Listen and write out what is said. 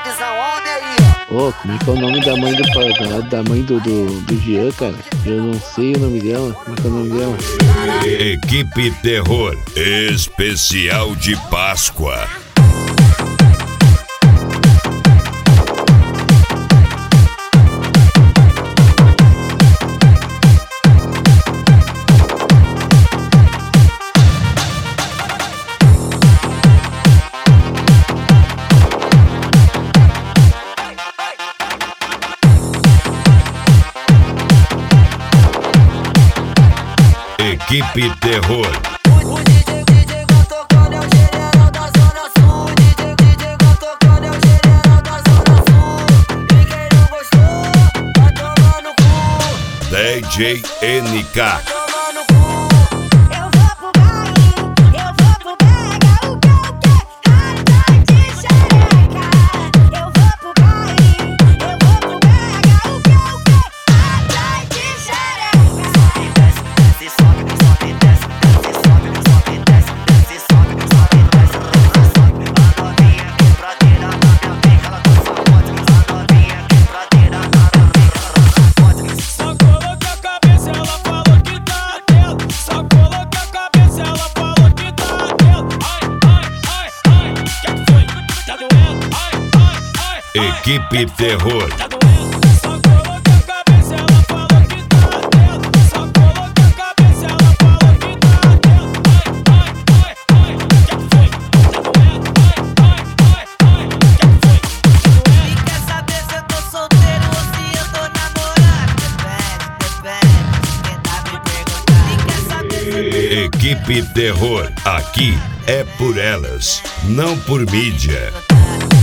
visão, homem aí. Ô, como é que é o nome da mãe da mãe do Jean, cara? Eu não sei o nome dela. Como é que é o nome dela? Equipe Terror Especial de Páscoa. Equipe Terror. O DJ Gon tocando é o general da Zona Sul. O DJ Gon tocando é o general da Zona Sul. E quem não gostou, vai tomar no cu. DJ NK. Eu vou pro baile, eu vou pro brega, o que? Rata de xereca. Eu vou pro baile, eu vou pro brega, o que? Rata de xereca. Desce, sobe, sobe, desce, desce, sobe, sobe, desce, desce, sobe, sobe, desce, desce, sobe. A novinha aqui pra tirar na minha pica, ela tá safada. A novinha aqui pra tirar na minha pica, ela tá safada. Só coloque a cabeça, ela falou que tá atento. Só coloque a cabeça, ela falou que tá atento. Ai, que foi? Tá doendo? Ai. Equipe Terror. Tá doendo? Só coloque a cabeça, ela falou que tá atento. Só coloque a cabeça, ela falou que tá atento. Ai, que foi? Tá doendo? Que foi? E quer saber se eu tô solteiro ou se eu tô namorando? Depende, quem tá me perguntando. E quer saber se eu tô Equipe Terror. Aqui é por elas, não por mídia. solteiro?